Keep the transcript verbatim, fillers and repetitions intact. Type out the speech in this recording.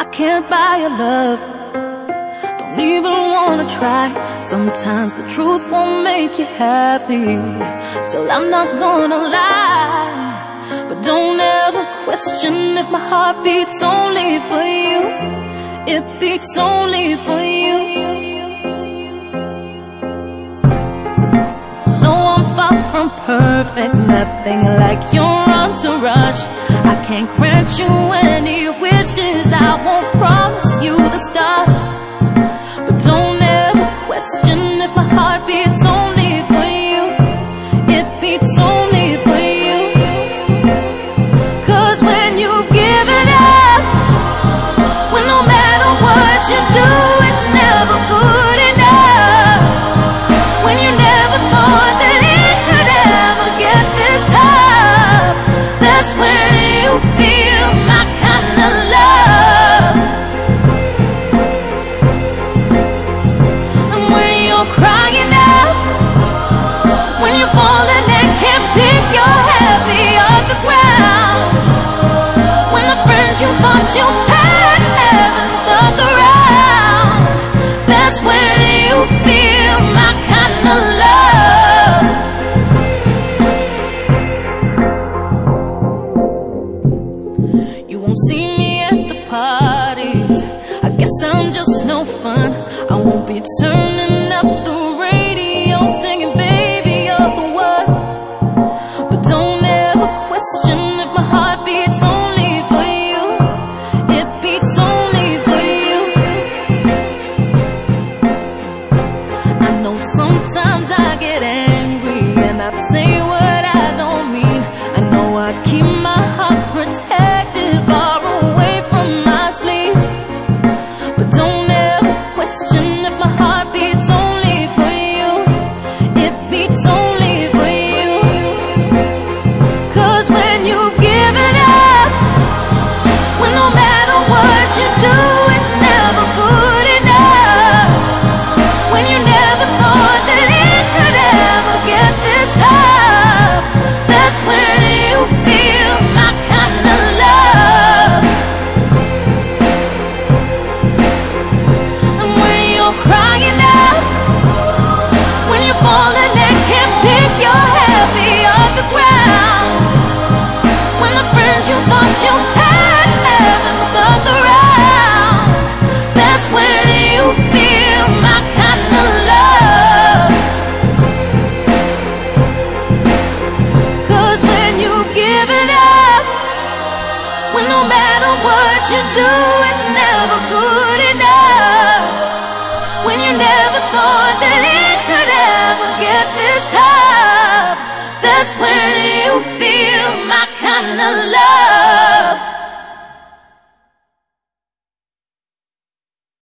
can't buy your love, don't even wanna try. Sometimes the truth won't make you happy, still I'm not gonna lie. But don't ever question if my heart beats only for you. It beats only for you. No, I'm far from perfect, nothing like your entourage. I can't grant you any wishes, I won't promise you the stars. But don't ever question if my heart beats only for you. It beats only for you. Cause when you've given up, when no matter what you do, it's never good enough. When you never thought that it could ever get this tough, that's when you feel my kind of love. And when you're crying out, when you're falling and can't pick your heavy off the ground, when the friends you thought you had haven't stuck around, that's when you feel my kind of love. You won't see me at the parties, I guess I'm just no fun. I won't be turning up the radio singing baby you're the one. But don't ever question if my heart beats only for you. It beats only for you. I know sometimes I get angry and I say what I don't mean. I know I keep my heart protected far away from my sleep. But don't ever question if my heart beats only for you. It beats only for you. Cause when you've given up, when no matter what you do, it's never good enough. When you never thought that it could ever get this tough, that's when you feel my kind of love. And when you're crying out, when you're falling and can't pick your heavy off the ground, when the friends you thought you had haven't stuck around, that's when you feel my kind of love. Cause when you've given up, when no matter what you do, it's never good enough. When you never thought that it could ever get this tough, that's when you feel my kind of love.